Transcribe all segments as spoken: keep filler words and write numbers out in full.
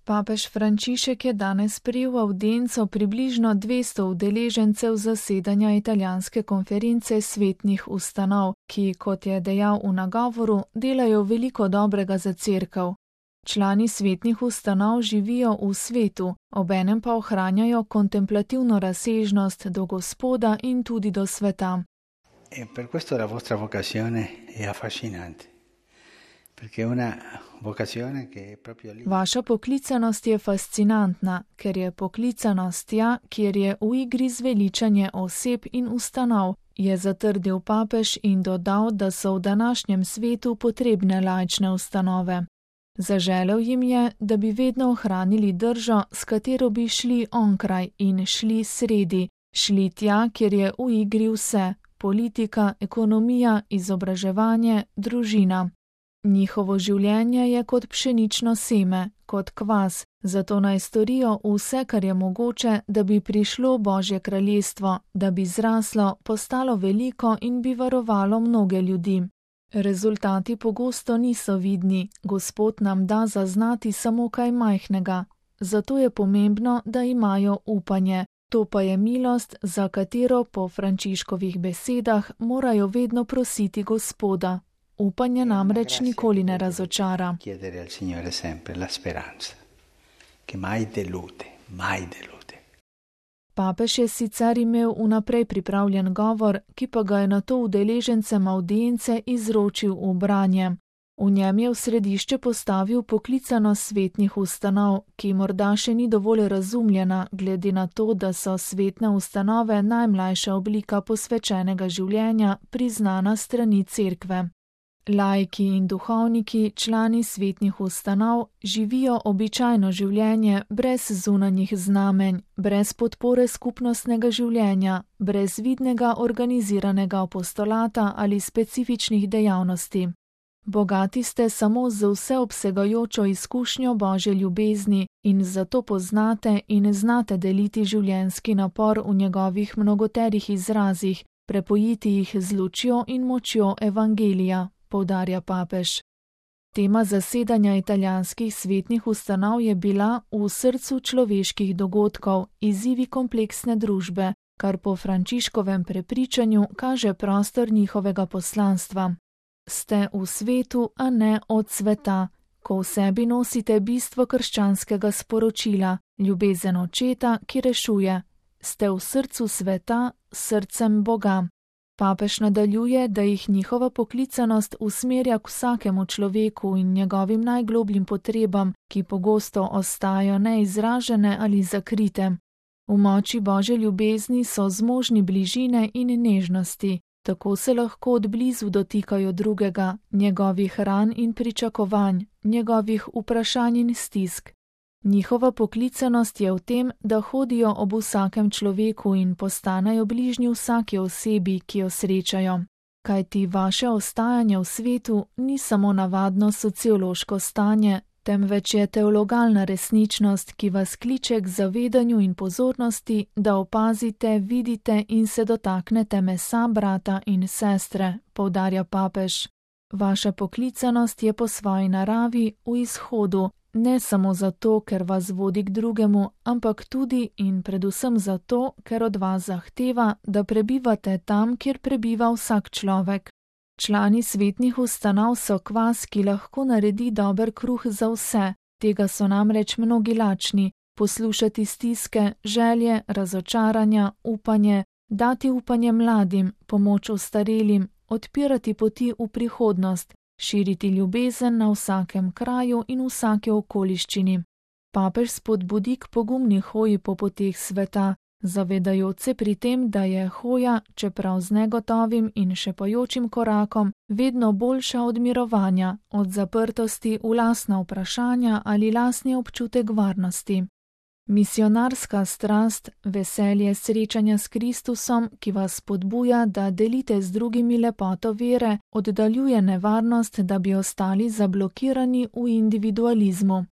Papež Frančišek je danes prijel v avdienco približno dvesto udeležencev zasedanja italijanske konference svetnih ustanov, ki, kot je dejal v nagovoru, delajo veliko dobrega za cerkev. Člani svetnih ustanov živijo v svetu, obenem pa ohranjajo kontemplativno razsežnost do Gospoda in tudi do sveta. E per questo la vostra vocazione è affascinante. Perché è una vocazione che è proprio lì. Vaša poklicanost je fascinantna, ker je poklicanost tja, kjer je v igri zveličanje oseb in ustanov, je zatrdil papež in dodal, da so v današnjem svetu potrebne laične ustanove. Zaželel jim je, da bi vedno ohranili držo, s katero bi šli onkraj in šli sredi, šli tja, kjer je v igri vse, politika, ekonomija, izobraževanje, družina. Njihovo življenje je kot pšenično seme, kot kvas, zato naj storijo vse, kar je mogoče, da bi prišlo Božje kraljestvo, da bi zraslo, postalo veliko in bi varovalo mnoge ljudi. Rezultati pogosto niso vidni, Gospod nam da zaznati samo kaj majhnega, zato je pomembno, da imajo upanje. To pa je milost, za katero po Frančiškovih besedah morajo vedno prositi Gospoda. Upanje namreč nikoli ne razočara. Chiedere al Signore sempre la speranza, che mai delude, mai delude. Papež je sicer imel vnaprej pripravljen govor, ki pa ga je nato udeležencem avdience izročil v branje. V njem je v središče postavil poklicanost svetnih ustanov, ki morda še ni dovolj razumljena, glede na to, da so svetne ustanove najmlajša oblika posvečenega življenja, priznana strani cerkve. Laiki in duhovniki, člani svetnih ustanov, živijo običajno življenje brez zunanjih znamenj, brez podpore skupnostnega življenja, brez vidnega organiziranega apostolata ali specifičnih dejavnosti. Bogati ste samo z vseobsegajočo izkušnjo Božje ljubezni in zato poznate in znate deliti življenjski napor v njegovih mnogoterih izrazih, prepojiti jih z lučjo in močjo evangelija, poudarja papež. Tema zasedanja italijanskih svetnih ustanov je bila v srcu človeških dogodkov, izzivi kompleksne družbe, kar po Frančiškovem prepričanju kaže prostor njihovega poslanstva. Ste v svetu, a ne od sveta, ko v sebi nosite bistvo krščanskega sporočila, ljubezen očeta, ki rešuje. Ste v srcu sveta, srcem Boga. Papež nadaljuje, da jih njihova poklicanost usmerja k vsakemu človeku in njegovim najglobljim potrebam, ki pogosto ostajajo neizražene ali zakrite. V moči Božje ljubezni so zmožni bližine in nežnosti, tako se lahko od blizu dotikajo drugega, njegovih ran in pričakovanj, njegovih vprašanj in stisk. Njihova poklicanost je v tem, da hodijo ob vsakem človeku in postanejo bližnji vsaki osebi, ki jo srečajo. Kajti vaše ostajanje v svetu ni samo navadno sociološko stanje, temveč je teologalna resničnost, ki vas kliče k zavedanju in pozornosti, da opazite, vidite in se dotaknete mesa brata in sestre, poudarja papež. Vaša poklicanost je po svoji naravi v izhodu, ne samo zato, ker vas vodi k drugemu, ampak tudi in predvsem zato, ker od vas zahteva, da prebivate tam, kjer prebiva vsak človek. Člani svetnih ustanov so kvas, ki lahko naredi dober kruh za vse, tega so namreč mnogi lačni, poslušati stiske, želje, razočaranja, upanje, dati upanje mladim, pomoč ostarelim, odpirati poti v prihodnost, širiti ljubezen na vsakem kraju in vsake okoliščini. Papež spodbudi k pogumni hoji po poteh sveta, zavedajoč se pri tem, da je hoja, čeprav z negotovim in šepajočim korakom, vedno boljša od mirovanja, od zaprtosti v lastna vprašanja ali lastni občutek varnosti. Misionarska strast, veselje srečanja s Kristusom, ki vas spodbuja, da delite z drugimi lepoto vere, oddaljuje nevarnost, da bi ostali zablokirani v individualizmu.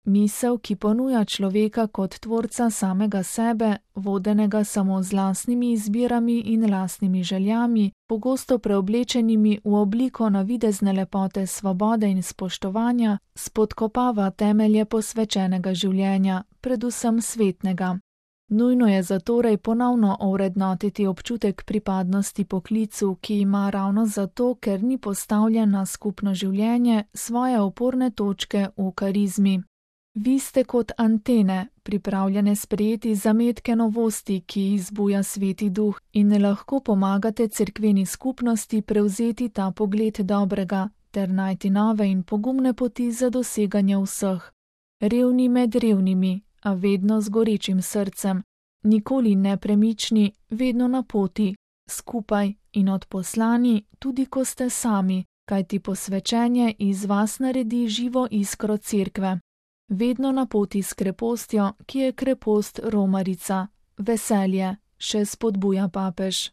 Misel, ki ponuja človeka kot tvorca samega sebe, vodenega samo z lastnimi izbirami in lastnimi željami, pogosto preoblečenimi v obliko navidezne lepote svobode in spoštovanja, spodkopava temelje posvečenega življenja, predvsem svetnega. Nujno je zatorej ponovno ovrednotiti občutek pripadnosti poklicu, ki ima ravno zato, ker ni postavljen na skupno življenje, svoje oporne točke v karizmi. Vi ste kot antene, pripravljene sprejeti zametke novosti, ki jih zbuja Sveti Duh, in lahko pomagate cerkveni skupnosti prevzeti ta pogled dobrega ter najti nove in pogumne poti za doseganje vseh. Revni med revnimi, a vedno z gorečim srcem, nikoli nepremični, vedno na poti, skupaj in odposlani, tudi ko ste sami, kajti posvečenje iz vas naredi živo iskro cerkve. Vedno na poti s krepostjo, ki je krepost romarica, veselje, še spodbuja papež.